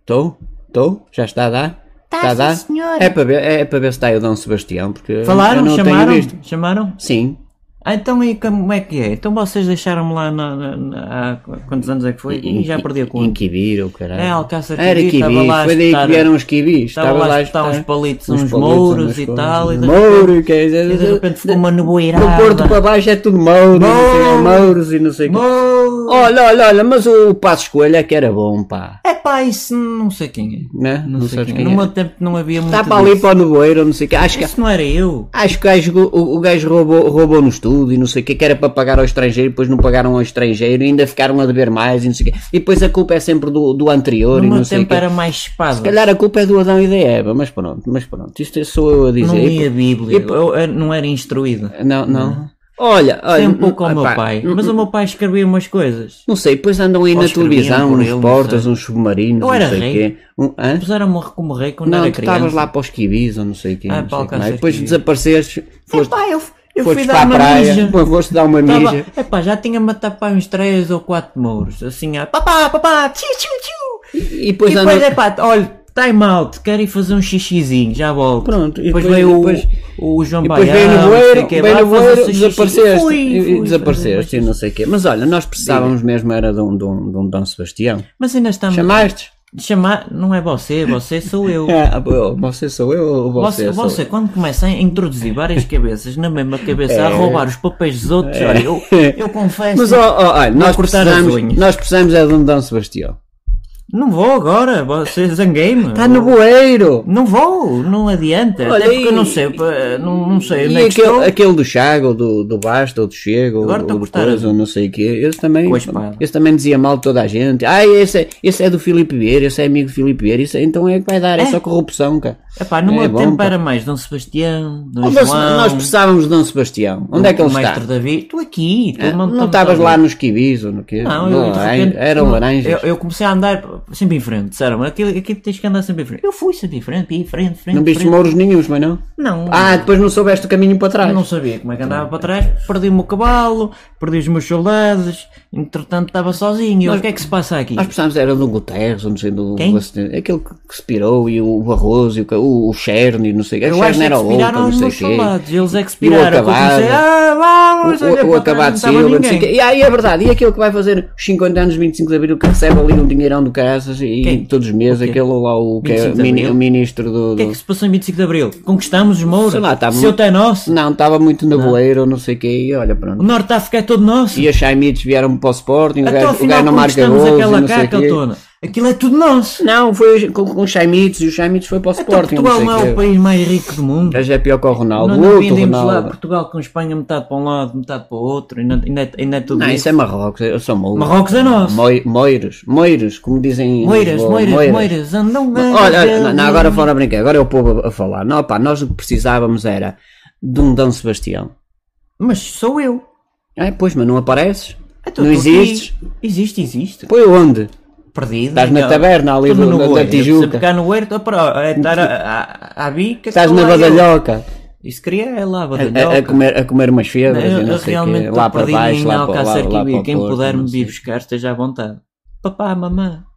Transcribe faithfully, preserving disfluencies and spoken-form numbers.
Estou? Estou? Já está a dar? Tá, Está a dar? sim, senhor. É para ver, é para ver se está aí o Dom Sebastião, porque eu Falaram? não o Chamaram? tenho visto. Chamaram? Sim. Ah, então e como é que é? Então vocês deixaram-me lá na, na, na- há quantos anos é que foi? E já perdi a conta. Em Quibir, o caralho. É, Alcácer Era Quibir, estava Quibir, lá a foi daí espetar- que vieram os Quibis. Estava lá a espetar uns espetar palitos, uns uns palitos, mouros umas e coisas. tal, e de Mouro, repente- quer dizer, e de repente ficou uma no nevoeirada. Porto para baixo é tudo mouros, não sei, é Mouro. mouros e não sei o quê. Mouro! Olha, olha, olha, mas o Passo Escolha é que era bom, pá. É pá, isso não sei quem é. Né? Não, sei sabes quem é. quem No é. meu tempo não havia muito Está para ali disso. para o nevoeiro, não sei o quê. Acho que, Isso não era eu. acho que o gajo, o, o gajo roubou, roubou no estudo e não sei o quê, que era para pagar ao estrangeiro, depois não pagaram ao estrangeiro e ainda ficaram a dever mais e não sei o quê. E depois a culpa é sempre do, do anterior No e não meu sei o tempo quê. era mais espada. Se calhar a culpa é do Adão e da Eva, mas pronto, mas pronto, isto sou eu a dizer. Não E lia a por- Bíblia. e por- Eu, eu não era instruído. Não, não. Olha, olha. Sei um pouco ao não- meu epá, pai. não- Mas o meu pai escrevia umas coisas. Não sei, depois andam aí Ou na escreviam televisão, por uns ele, não portas, sei. uns submarinos, Eu não era sei o rei. quê. Um, hã? Puseram-me como rei quando Não, era tu criança. estavas lá para os quibis ou não sei o quê. Ah, não para sei o quê, Alcácer não é? Depois Quibis. desapareceste, foste, Epá, eu, eu foste fui para dar a uma praia, mija. depois foste dar uma Tava, mija. epá, já tinha matado para uns três ou quatro mouros. Assim, ah, papá, papá, tchiu, tchiu, tchiu. E depois E andam... depois, epá, olha, time out, quero ir fazer um xixizinho, já volto. Pronto, e depois, depois- veio depois- o, o João E depois Baião, veio no não sei voeiro, o quê, veio vai no fazer voeiro, o xixi. desapareceste, Fui, e- fui e desapareceste fazer e o não sei o quê. Mas olha, nós precisávamos mesmo era de um, de um, de um Dom Sebastião. Mas ainda estamos... Chamaste? Chamar, não é você, você sou eu. Ah, pô, você sou eu ou você, Você, sou você eu? quando começa a introduzir várias cabeças na mesma cabeça, É. a roubar os papéis dos outros, olha, eu, eu confesso, Mas ó, ó, olha, nós cortar as precisamos, unhas. nós precisamos é de um Dom Sebastião. não vou agora, você zanguei-me. Está no bueiro! Não vou, não adianta, Olha, até porque e- eu não sei, pá, não, não sei onde E é que aquele, estou. aquele do Chago, ou do, do Basta, ou do Chego, ou, Agora estou ou a do cortar coisa, as- ou não sei o quê, esse também, Com a espada. esse também dizia mal de toda a gente. Ah, esse é, esse é do Filipe Vieira, esse é amigo do Filipe Vieira, isso, é- então é que vai dar, é, É? só corrupção, cara. Epá, no É meu bom, tempo pá. era mais Dom Sebastião, Dom Onde João, nós precisávamos de Dom Sebastião. Onde é que o ele está? Mestre Davi. Estou aqui, Ah, todo mundo não está- estavas está- lá nos quibis ou no quê? Não, eu, de laran- repente, eram não, laranjas. Eu, eu comecei a andar sempre em frente, disseram, aqui, aqui tens que andar sempre em frente. Eu fui sempre em frente, em frente, frente, Não viste frente. mouros nenhuns, mas não? Não, Ah, depois não soubeste o caminho para trás. não sabia como é que andava para trás, perdi o meu cavalo, perdi os meus soldados, entretanto estava sozinho. Eu, Nós- o que é que se passa aqui? Nós precisávamos era do Guterres, ou não sei, do... Quem? Aquele que se pirou, e o Barroso, e o, o, o Cherny, não sei o quê. Eu O acho Cherny é que era se outro, piraram não os sei o meus quê. soldados, eles é que se E o piraram. Eu acabado. comecei, ah, vamos, olha O, o para acabado trás, de não estava Silva, não sei o quê. ninguém. E aí é verdade, e aquele que vai fazer os cinquenta anos de vinte e cinco de Abril, que recebe ali um dinheirão do caraças, e Quem? todos os meses, O quê? aquele lá, o, que é vinte e cinco de mini- Abril? o ministro do... O que é do- que se passou em vinte e cinco de Abril? Conquistamos os mouros? Sei lá, estava Seu é nosso? Não, estava muito na boeira, ou não sei o quê, e olha, pronto. O Norte de África é todo nosso? E os Chaimites vieram para o Sporting, o Até gajo, ao o final gajo não marca conquistamos gols e aquela não sei cá, o quê. aquela tona. Aquilo é tudo nosso. Não, foi com, com os Chaimites, e os Chaimites foi para o Então Sporting, Portugal não não sei é o o quê. país mais rico do mundo. O gajo é pior que o Ronaldo, Nós o não outro vendemos lá Ronaldo. Portugal com Espanha metade para um lado, metade para o outro, ainda, ainda, é- ainda é tudo Não, isso é Marrocos, eu sou mouros. Marrocos é nosso. Moi- Moiros, moiros, como dizem em Moiras, Lisboa, moiras, moiras, andam Olha, olha, não, não, agora fora a brincar, agora é o povo a, a falar. Não, pá, nós o que precisávamos era de um Dom Sebastião. Mas sou eu. É, pois, mas não apareces, Então, não estou existes. aqui. Existe, existe. Foi onde? Perdido. Estás na Então, taberna ali estou do- no da- da bueiro. Tijuca. Sempre cá no bueiro, estou para é estar a, a, a, a bica. Estás estou na lá eu. badalhoca, Isso queria é lá, a, badalhoca. a, a comer, a comer umas febras Eu, e não eu sei o realmente quê, estou lá para perdido baixo, em lá para lá, Alcácer lá para Quibir. o Quem Porto, puder não me sei. vir buscar esteja à vontade. Papá, mamã.